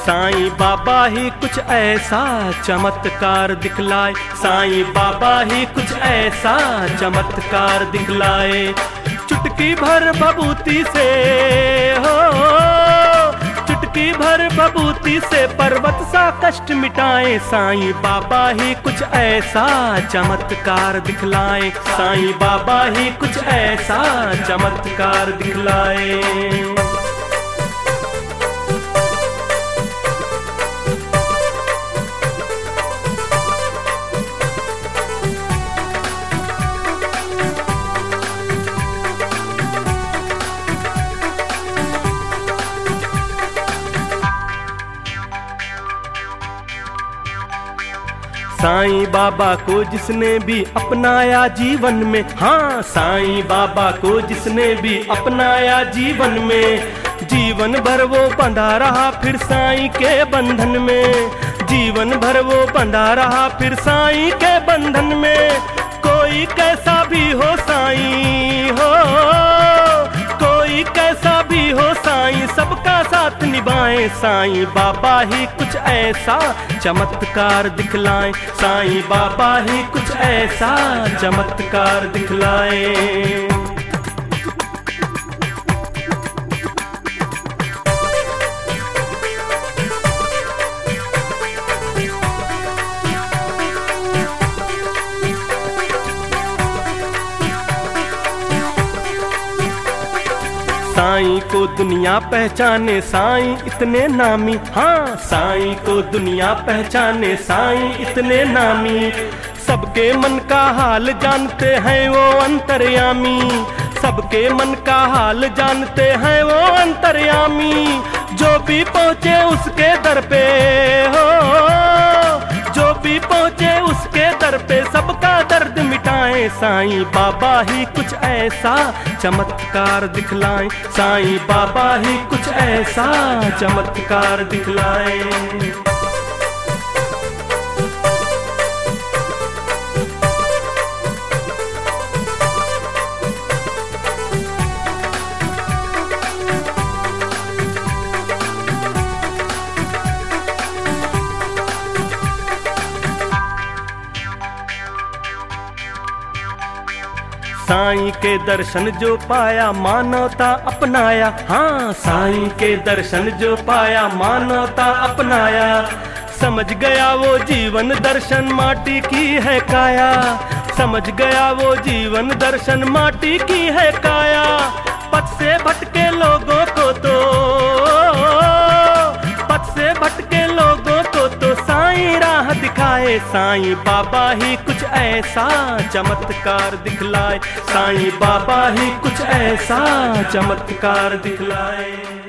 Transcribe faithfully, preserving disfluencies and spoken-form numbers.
साईं बाबा ही कुछ ऐसा चमत्कार दिखलाए, साईं बाबा ही कुछ ऐसा चमत्कार दिखलाए। चुटकी भर भभूति से हो, चुटकी भर भभूति से पर्वत सा कष्ट मिटाए, साईं बाबा ही कुछ ऐसा चमत्कार दिखलाए, साईं बाबा ही कुछ ऐसा चमत्कार दिखलाए। साईं बाबा को जिसने भी अपनाया जीवन में, हाँ साईं बाबा को जिसने भी अपनाया जीवन में, जीवन भर वो बंधा रहा फिर साईं के बंधन में, जीवन भर वो बंधा रहा फिर साईं के बंधन में। कोई कैसा भी हो साईं हो, कोई कैसा भी हो साईं सबका साथ निभाए, साईं बाबा ही कुछ ऐसा चमत्कार दिखलाए, साईं बाबा ही कुछ ऐसा चमत्कार दिखलाए। साईं को दुनिया पहचाने साईं इतने नामी, हाँ साईं को दुनिया पहचाने साईं इतने नामी। सबके मन का हाल जानते हैं वो अंतर्यामी, सबके मन का हाल जानते हैं वो अंतर्यामी। जो भी पहुँचे उसके दर पे हो, जो भी पहुँचे उसके दर पे सबका दर्द मिटाए, साईं बाबा ही कुछ ऐसा चमत्कार दिखलाए, साईं बाबा ही कुछ ऐसा चमत्कार दिखलाए। साईं के दर्शन जो पाया मानवता अपनाया, हाँ साईं के दर्शन जो पाया मानवता अपनाया। समझ गया वो जीवन दर्शन माटी की है काया, समझ गया वो जीवन दर्शन माटी की है काया। पथ से भटके लोगों को तो, पथ से भटके लोगों को तो साईं राह दिखाए, साईं बाबा ही कुछ ऐसा चमत्कार दिखलाए, साईं बाबा ही कुछ ऐसा चमत्कार दिखलाए।